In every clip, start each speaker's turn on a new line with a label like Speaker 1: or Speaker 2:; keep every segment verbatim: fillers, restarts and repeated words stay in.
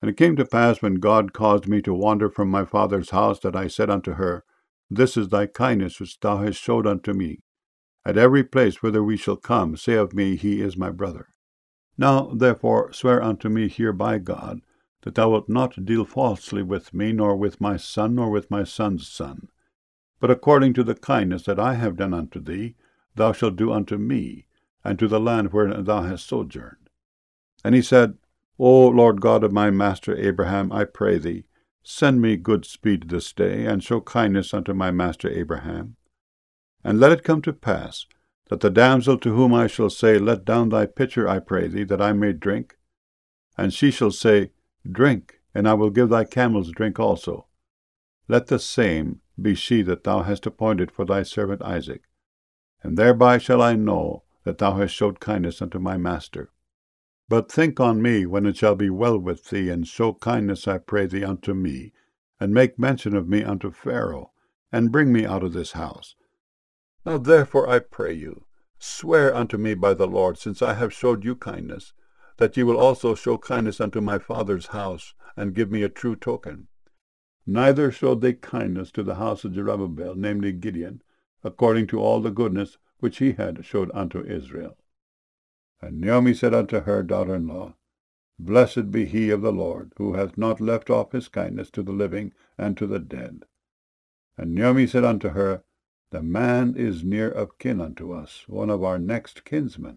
Speaker 1: And it came to pass, when God caused me to wander from my father's house, that I said unto her, This is thy kindness which thou hast showed unto me. At every place whither we shall come, say of me, He is my brother. Now therefore swear unto me here by God, that thou wilt not deal falsely with me, nor with my son, nor with my son's son. But according to the kindness that I have done unto thee, thou shalt do unto me, and to the land wherein thou hast sojourned. And he said, O Lord God of my master Abraham, I pray thee, send me good speed this day, and show kindness unto my master Abraham. And let it come to pass, that the damsel to whom I shall say, Let down thy pitcher, I pray thee, that I may drink, and she shall say, Drink, and I will give thy camels drink also. Let the same be she that thou hast appointed for thy servant Isaac, and thereby shall I know that thou hast showed kindness unto my master. But think on me when it shall be well with thee, and show kindness, I pray thee, unto me, and make mention of me unto Pharaoh, and bring me out of this house. Now therefore I pray you, swear unto me by the Lord, since I have showed you kindness, that ye will also show kindness unto my father's house, and give me a true token. Neither showed they kindness to the house of Jerubbaal, namely Gideon, according to all the goodness which he had showed unto Israel. And Naomi said unto her daughter-in-law, Blessed be he of the Lord, who hath not left off his kindness to the living and to the dead. And Naomi said unto her, The man is near of kin unto us, one of our next kinsmen.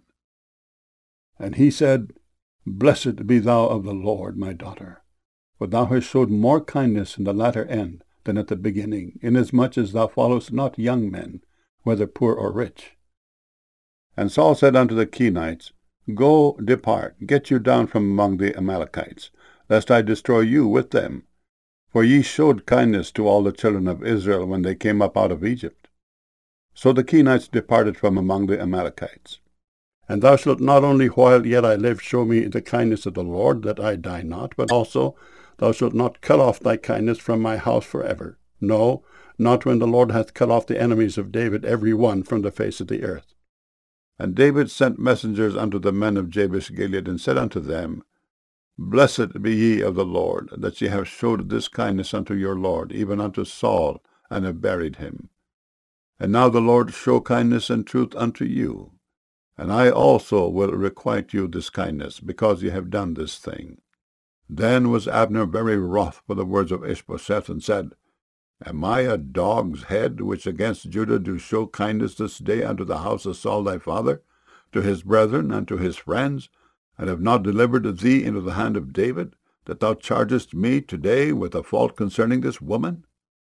Speaker 1: And he said, Blessed be thou of the Lord, my daughter, for thou hast showed more kindness in the latter end than at the beginning, inasmuch as thou followest not young men, whether poor or rich. And Saul said unto the Kenites, Go, depart, get you down from among the Amalekites, lest I destroy you with them. For ye showed kindness to all the children of Israel when they came up out of Egypt. So the Kenites departed from among the Amalekites. And thou shalt not only while yet I live show me the kindness of the Lord, that I die not, but also thou shalt not cut off thy kindness from my house forever. No, not when the Lord hath cut off the enemies of David every one from the face of the earth. And David sent messengers unto the men of Jabesh Gilead, and said unto them, Blessed be ye of the Lord, that ye have showed this kindness unto your Lord, even unto Saul, and have buried him. And now the Lord show kindness and truth unto you, and I also will requite you this kindness, because ye have done this thing. Then was Abner very wroth for the words of Ishbosheth, and said, Am I a dog's head, which against Judah do show kindness this day unto the house of Saul thy father, to his brethren and to his friends, and have not delivered thee into the hand of David, that thou chargest me today with a fault concerning this woman?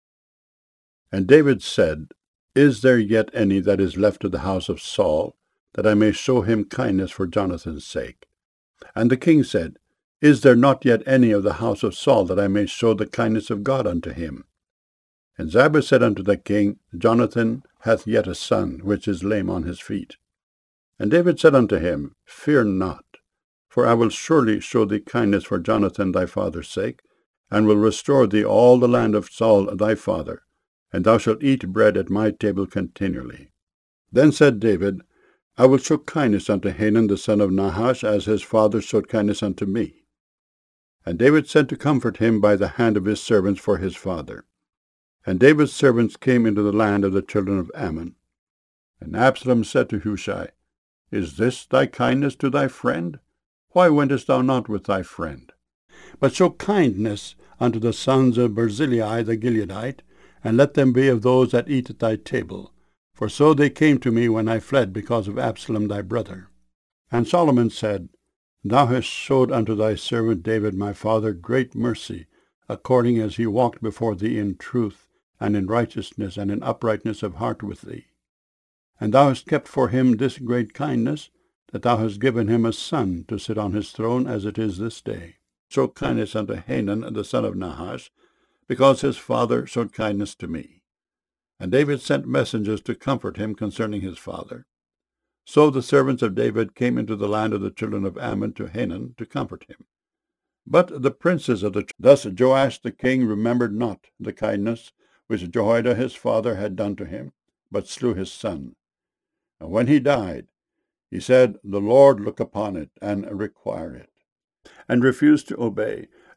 Speaker 1: And David said, Is there yet any that is left of the house of Saul, that I may show him kindness for Jonathan's sake? And the king said, Is there not yet any of the house of Saul, that I may show the kindness of God unto him? And Ziba said unto the king, Jonathan hath yet a son, which is lame on his feet. And David said unto him, Fear not, for I will surely show thee kindness for Jonathan thy father's sake, and will restore thee all the land of Saul thy father, and thou shalt eat bread at my table continually. Then said David, I will show kindness unto Hanun the son of Nahash, as his father showed kindness unto me. And David sent to comfort him by the hand of his servants for his father. And David's servants came into the land of the children of Ammon. And Absalom said to Hushai, Is this thy kindness to thy friend? Why wentest thou not with thy friend? But show kindness unto the sons of Barzillai the Gileadite, and let them be of those that eat at thy table. For so they came to me when I fled because of Absalom thy brother. And Solomon said, Thou hast showed unto thy servant David my father great mercy, according as he walked before thee in truth, and in righteousness, and in uprightness of heart with thee. And thou hast kept for him this great kindness, that thou hast given him a son to sit on his throne, as it is this day. Show kindness unto Hanun the son of Nahash, because his father showed kindness to me. And David sent messengers to comfort him concerning his father. So the servants of David came into the land of the children of Ammon to Hanun to comfort him. But the princes of the thus Joash the king remembered not the kindness which Jehoiada his father had done to him, but slew his son. And when he died, he said, The Lord look upon it, and require it, and refused to obey.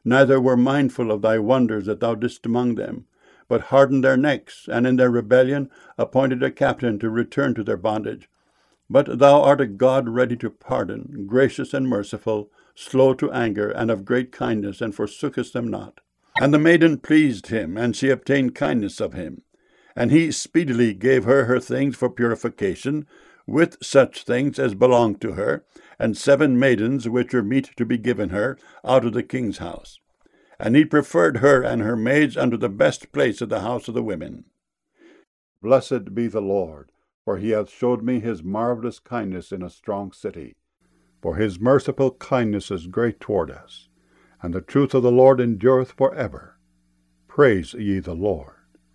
Speaker 1: neither were mindful of thy wonders that thou didst among them, but hardened their necks, and in their rebellion appointed a captain to return to their bondage. But thou art a God ready to pardon, gracious and merciful, slow to anger, and of great kindness, and forsookest them not. And the maiden pleased him, and she obtained kindness of him. And he speedily gave her her things for purification, with such things as belonged to her, and seven maidens which were meet to be given her out of the king's house. And he preferred her and her maids unto the best place of the house of the women. Blessed be the Lord, for he hath showed me his marvelous kindness in a strong city. For his merciful kindness is great toward us, and the truth of the Lord endureth for ever. Praise ye the Lord.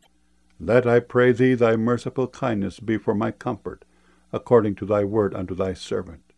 Speaker 1: Let, I pray thee, thy merciful kindness be for my comfort, according to thy word unto thy servant.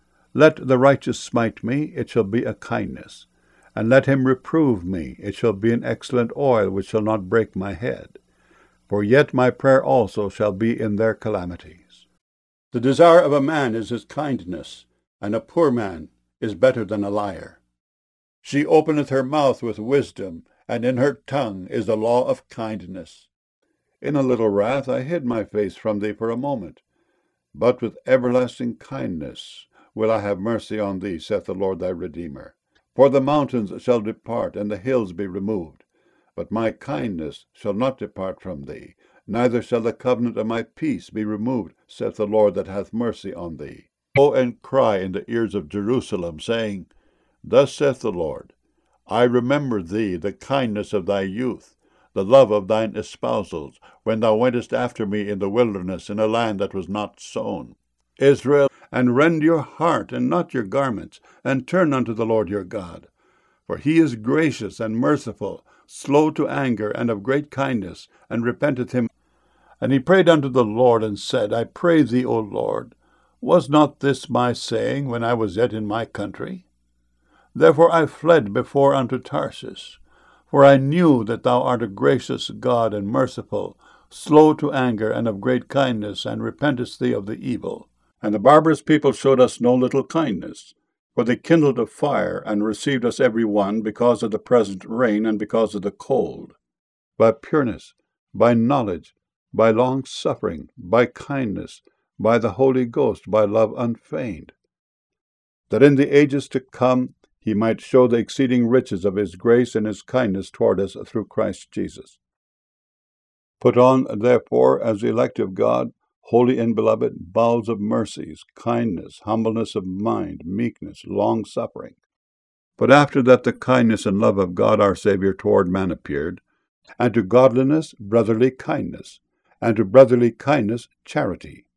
Speaker 1: Let the righteous smite me, it shall be a kindness. And let him reprove me, it shall be an excellent oil which shall not break my head. For yet my prayer also shall be in their calamities. The desire of a man is his kindness, and a poor man is better than a liar. She openeth her mouth with wisdom, and in her tongue is the law of kindness. In a little wrath I hid my face from thee for a moment, but with everlasting kindness will I have mercy on thee, saith the Lord thy Redeemer. For the mountains shall depart, and the hills be removed, but my kindness shall not depart from thee, neither shall the covenant of my peace be removed, saith the Lord that hath mercy on thee. Go and cry in the ears of Jerusalem, saying, Thus saith the Lord, I remember thee, the kindness of thy youth, the love of thine espousals, when thou wentest after me in the wilderness, in a land that was not sown. Israel, and rend your heart, and not your garments, and turn unto the Lord your God. For he is gracious and merciful, slow to anger, and of great kindness, and repenteth him. And he prayed unto the Lord, and said, I pray thee, O Lord, was not this my saying when I was yet in my country? Therefore I fled before unto Tarsus, for I knew that thou art a gracious God and merciful, slow to anger, and of great kindness, and repentest thee of the evil. And the barbarous people showed us no little kindness, for they kindled a fire, and received us every one, because of the present rain, and because of the cold. By pureness, by knowledge, by long suffering, by kindness, by the Holy Ghost, by love unfeigned, that in the ages to come he might show the exceeding riches of his grace and his kindness toward us through Christ Jesus. Put on, therefore, as the elect of God, holy and beloved, bowels of mercies, kindness, humbleness of mind, meekness, long-suffering. But after that the kindness and love of God our Saviour toward man appeared, and to godliness brotherly kindness, and to brotherly kindness charity.